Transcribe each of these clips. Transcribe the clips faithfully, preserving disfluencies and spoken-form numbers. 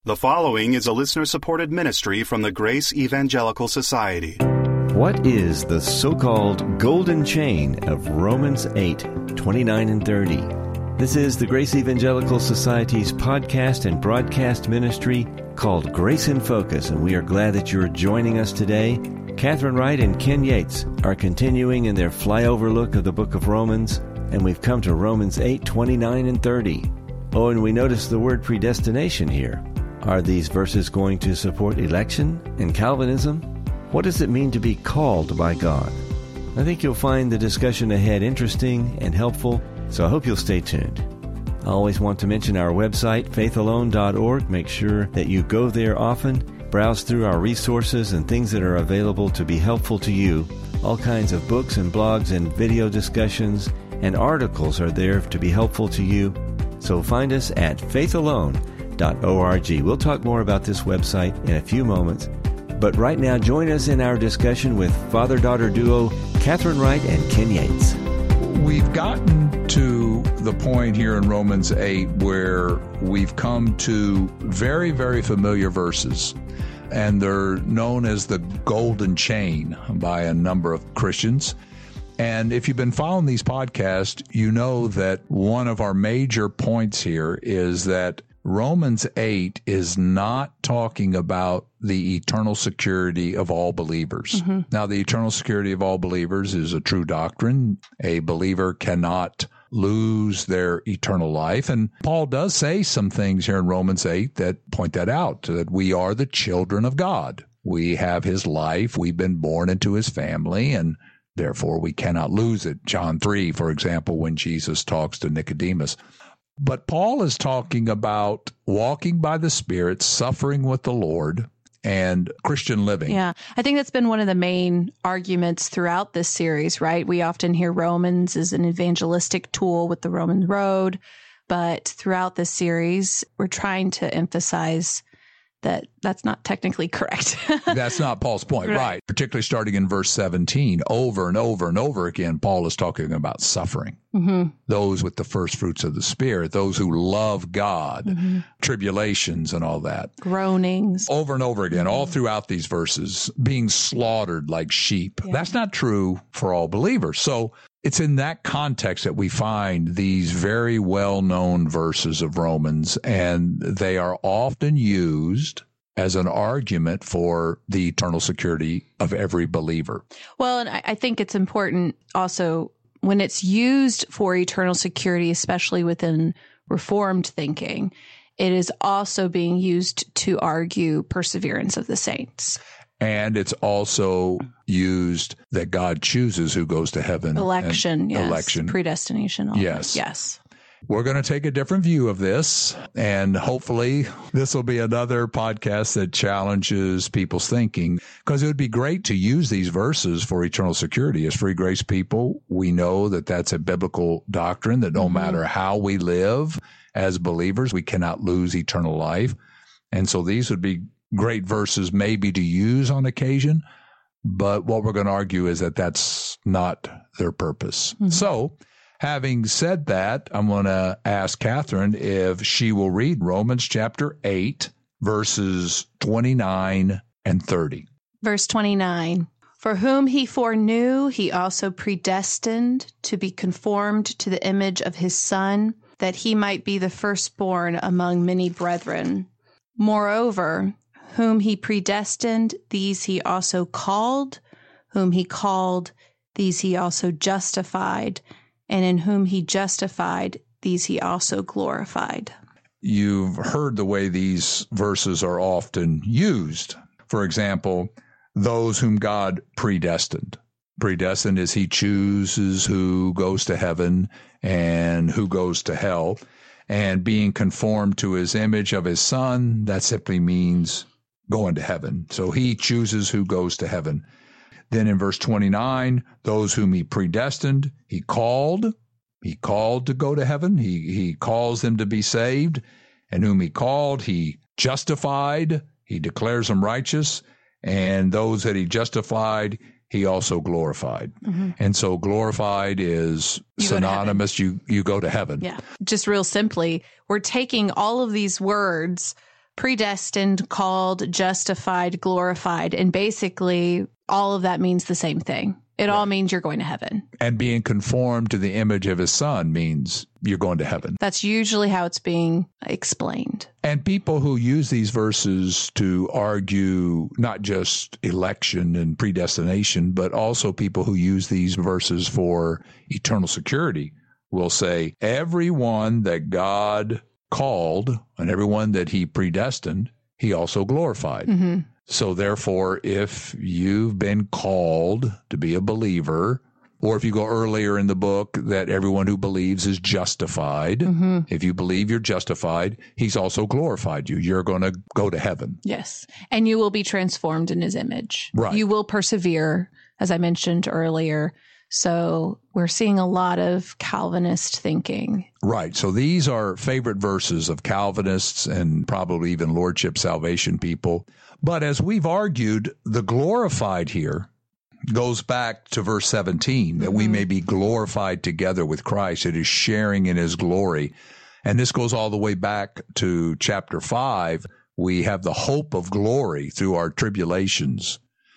The following is a listener-supported ministry from the Grace Evangelical Society. What is the so-called golden chain of Romans eight, twenty-nine and thirty? This is the Grace Evangelical Society's podcast and broadcast ministry called Grace in Focus, and we are glad that you're joining us today. Catherine Wright and Ken Yates are continuing in their flyover look of the book of Romans, and we've come to Romans eight, twenty-nine and thirty. Oh, and we notice the word predestination here. Are these verses going to support election and Calvinism? What does it mean to be called by God? I think you'll find the discussion ahead interesting and helpful, so I hope you'll stay tuned. I always want to mention our website, faith alone dot org. Make sure that you go there often, browse through our resources and things that are available to be helpful to you. All kinds of books and blogs and video discussions and articles are there to be helpful to you. So find us at faith alone dot org. We'll talk more about this website in a few moments. But right now, join us in our discussion with father-daughter duo Catherine Wright and Ken Yates. We've gotten to the point here in Romans eight where we've come to very, very familiar verses, and they're known as the golden chain by a number of Christians. And if you've been following these podcasts, you know that one of our major points here is that Romans eight is not talking about the eternal security of all believers. Mm-hmm. Now, the eternal security of all believers is a true doctrine. A believer cannot lose their eternal life. And Paul does say some things here in Romans eight that point that out, that we are the children of God. We have his life. We've been born into his family, and therefore we cannot lose it. John three, for example, when Jesus talks to Nicodemus. But Paul is talking about walking by the Spirit, suffering with the Lord, and Christian living. Yeah, I think that's been one of the main arguments throughout this series, right? We often hear Romans as an evangelistic tool with the Roman road, but throughout this series, we're trying to emphasize that that's not technically correct. That's not Paul's point, right. right? Particularly starting in verse seventeen, over and over and over again, Paul is talking about suffering. Mm-hmm. Those with the first fruits of the Spirit, those who love God, mm-hmm. tribulations and all that. Groanings. Over and over again, mm-hmm. all throughout these verses, being slaughtered like sheep. Yeah. That's not true for all believers. So it's in that context that we find these very well-known verses of Romans, and they are often used as an argument for the eternal security of every believer. Well, and I think it's important also when it's used for eternal security, especially within Reformed thinking, it is also being used to argue perseverance of the saints. And it's also used that God chooses who goes to heaven. Election, yes. Election. Predestination. All yes. That. Yes. We're going to take a different view of this, and hopefully this will be another podcast that challenges people's thinking, because it would be great to use these verses for eternal security. As free grace people, we know that that's a biblical doctrine, that no mm-hmm. matter how we live as believers, we cannot lose eternal life. And so these would be great verses maybe to use on occasion, but what we're going to argue is that that's not their purpose. Mm-hmm. So, having said that, I'm going to ask Catherine if she will read Romans chapter eight, verses twenty-nine and thirty. Verse twenty-nine, for whom he foreknew, he also predestined to be conformed to the image of his Son, that he might be the firstborn among many brethren. Moreover, whom he predestined, these he also called. Whom he called, these he also justified. And in whom he justified, these he also glorified. You've heard the way these verses are often used. For example, those whom God predestined. Predestined is he chooses who goes to heaven and who goes to hell. And being conformed to his image of his Son, that simply means going to heaven. So he chooses who goes to heaven. Then in verse twenty-nine, those whom he predestined, he called. He called to go to heaven. He, he calls them to be saved. And whom he called, he justified. He declares them righteous. And those that he justified, he also glorified. Mm-hmm. And so glorified is you synonymous. You, you go to heaven. Yeah. Just real simply, we're taking all of these words, predestined, called, justified, glorified. And basically, all of that means the same thing. It all means you're going to heaven. And being conformed to the image of his son means you're going to heaven. That's usually how it's being explained. And people who use these verses to argue not just election and predestination, but also people who use these verses for eternal security will say, everyone that God called and everyone that he predestined, he also glorified. Mm-hmm. So therefore, if you've been called to be a believer, or if you go earlier in the book that everyone who believes is justified, mm-hmm. if you believe you're justified, he's also glorified you. You're going to go to heaven. Yes. And you will be transformed in his image. Right. You will persevere, as I mentioned earlier. So we're seeing a lot of Calvinist thinking. Right. So these are favorite verses of Calvinists and probably even Lordship Salvation people. But as we've argued, the glorified here goes back to verse seventeen, that mm-hmm. we may be glorified together with Christ. It is sharing in his glory. And this goes all the way back to chapter five. We have the hope of glory through our tribulations.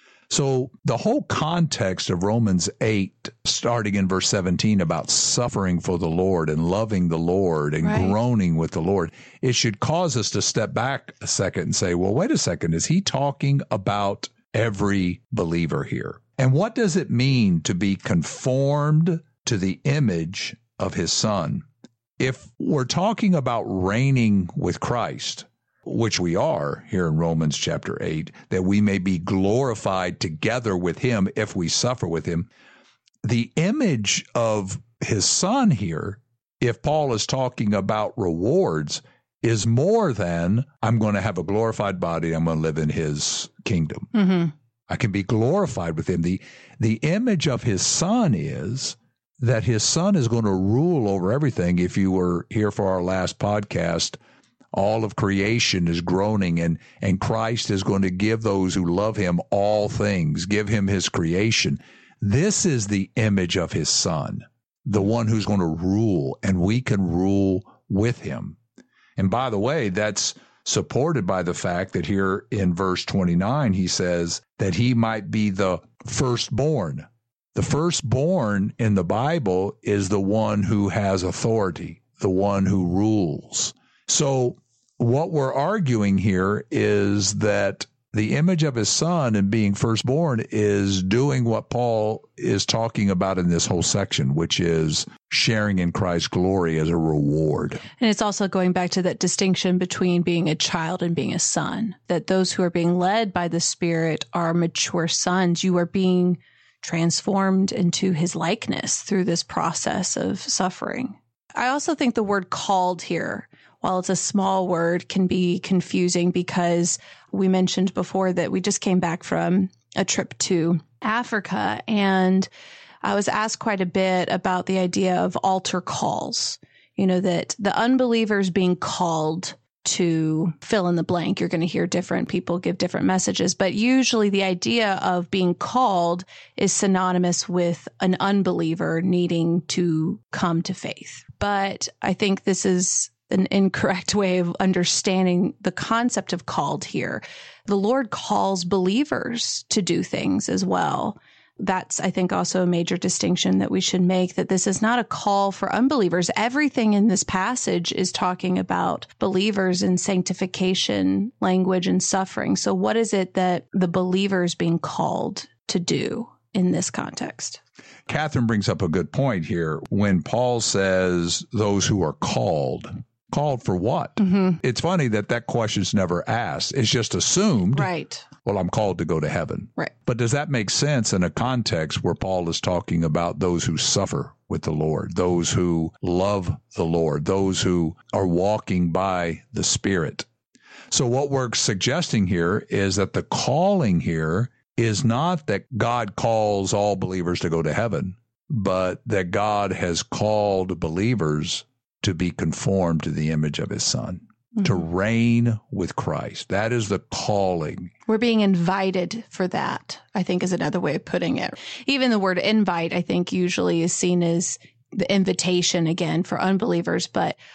So the whole context of Romans eight, starting in verse seventeen, about suffering for the Lord and loving the Lord and right. groaning with the Lord, it should cause us to step back a second and say, well, wait a second, is he talking about every believer here? And what does it mean to be conformed to the image of his son? If we're talking about reigning with Christ, which we are here in Romans chapter eight, that we may be glorified together with him if we suffer with him. The image of his son here, if Paul is talking about rewards, is more than I'm going to have a glorified body, I'm going to live in his kingdom. Mm-hmm. I can be glorified with him. The, the image of his son is that his son is going to rule over everything. If you were here for our last podcast, all of creation is groaning, and, and Christ is going to give those who love him all things, give him his creation. This is the image of his son, the one who's going to rule, and we can rule with him. And by the way, that's supported by the fact that here in verse twenty-nine, he says that he might be the firstborn. The firstborn in the Bible is the one who has authority, the one who rules. So what we're arguing here is that the image of his son and being firstborn is doing what Paul is talking about in this whole section, which is sharing in Christ's glory as a reward. And it's also going back to that distinction between being a child and being a son, that those who are being led by the Spirit are mature sons. You are being transformed into his likeness through this process of suffering. I also think the word called here, while it's a small word, can be confusing because we mentioned before that we just came back from a trip to Africa, and I was asked quite a bit about the idea of altar calls. You know, that the unbelievers being called to fill in the blank. You're going to hear different people give different messages, but usually the idea of being called is synonymous with an unbeliever needing to come to faith. But I think this is an incorrect way of understanding the concept of called here. The Lord calls believers to do things as well. That's, I think, also a major distinction that we should make, that this is not a call for unbelievers. Everything in this passage is talking about believers in sanctification, language, and suffering. So what is it that the believer is being called to do in this context? Catherine brings up a good point here when Paul says those who are called. Called for what? Mm-hmm. It's funny that that question's never asked. It's just assumed. Right. Well, I'm called to go to heaven. Right. But does that make sense in a context where Paul is talking about those who suffer with the Lord, those who love the Lord, those who are walking by the Spirit? So what we're suggesting here is that the calling here is not that God calls all believers to go to heaven, but that God has called believers to be conformed to the image of his Son. Mm-hmm. To reign with Christ. That is the calling. We're being invited for that, I think, is another way of putting it. Even the word invite, I think, usually is seen as the invitation again for unbelievers. But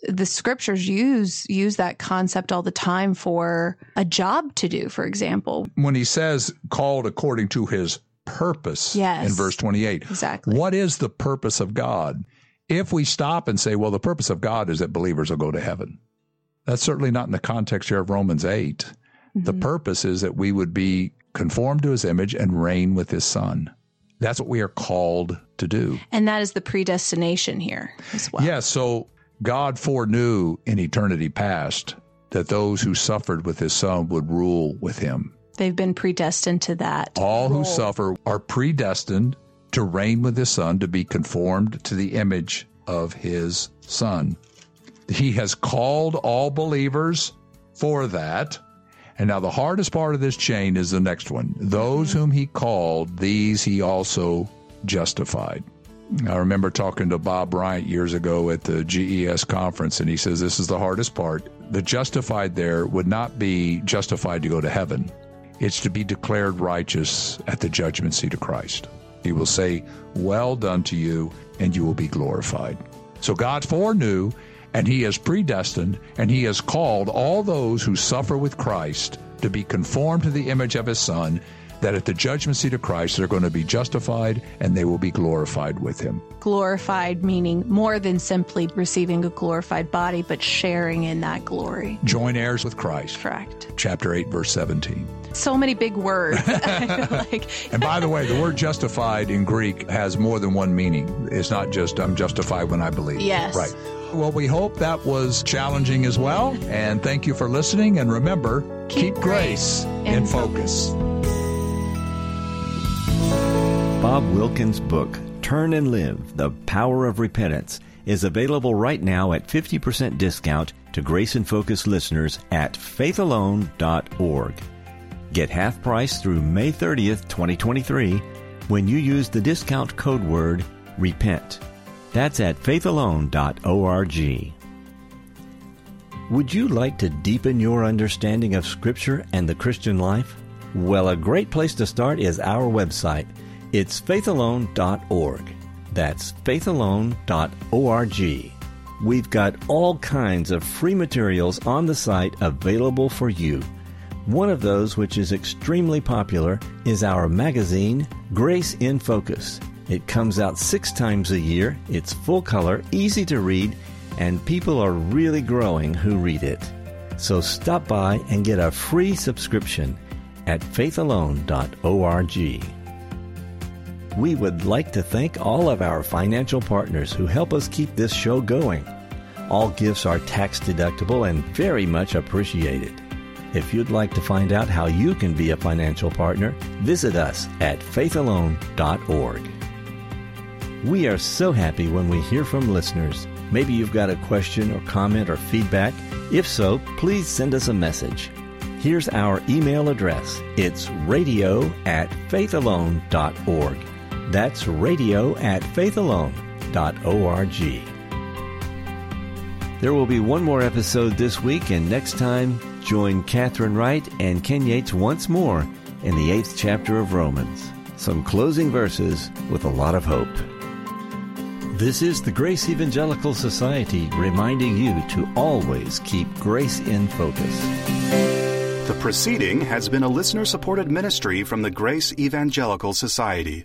the scriptures use use that concept all the time for a job to do, for example. When he says called according to his purpose yes, in verse twenty-eight, exactly. What is the purpose of God? If we stop and say, well, the purpose of God is that believers will go to heaven, that's certainly not in the context here of Romans eight. Mm-hmm. The purpose is that we would be conformed to his image and reign with his son. That's what we are called to do. And that is the predestination here as well. Yes, yeah, so God foreknew in eternity past that those who suffered with his son would rule with him. They've been predestined to that. All role. who suffer are predestined to reign with his son, to be conformed to the image of his son. He has called all believers for that. And now the hardest part of this chain is the next one. Those whom he called, these he also justified. I remember talking to Bob Bryant years ago at the G E S conference, and he says this is the hardest part. The justified there would not be justified to go to heaven. It's to be declared righteous at the judgment seat of Christ. He will say, well done to you, and you will be glorified. So God foreknew, and he has predestined, and he has called all those who suffer with Christ to be conformed to the image of his son, that at the judgment seat of Christ, they're going to be justified and they will be glorified with him. Glorified meaning more than simply receiving a glorified body, but sharing in that glory. Joint heirs with Christ. Correct. Chapter eight, verse seventeen. So many big words. like, and by the way, the word justified in Greek has more than one meaning. It's not just I'm justified when I believe. Yes. Right. Well, we hope that was challenging as well. And thank you for listening. And remember, keep, keep grace in focus. Bob Wilkins' book, Turn and Live, The Power of Repentance, is available right now at fifty percent discount to Grace in Focus listeners at faith alone dot org. Get half price through May thirtieth, twenty twenty-three when you use the discount code word REPENT. That's at faith alone dot org. Would you like to deepen your understanding of Scripture and the Christian life? Well, a great place to start is our website. It's faith alone dot org. That's faith alone dot org. We've got all kinds of free materials on the site available for you. One of those, which is extremely popular, is our magazine, Grace in Focus. It comes out six times a year, it's full color, easy to read, and people are really growing who read it. So stop by and get a free subscription at faith alone dot org. We would like to thank all of our financial partners who help us keep this show going. All gifts are tax deductible and very much appreciated. If you'd like to find out how you can be a financial partner, visit us at faith alone dot org. We are so happy when we hear from listeners. Maybe you've got a question or comment or feedback. If so, please send us a message. Here's our email address. It's radio at faith alone dot org. That's radio at faith alone dot org. There will be one more episode this week, and next time, join Catherine Wright and Ken Yates once more in the eighth chapter of Romans. Some closing verses with a lot of hope. This is the Grace Evangelical Society reminding you to always keep grace in focus. The proceeding has been a listener-supported ministry from the Grace Evangelical Society.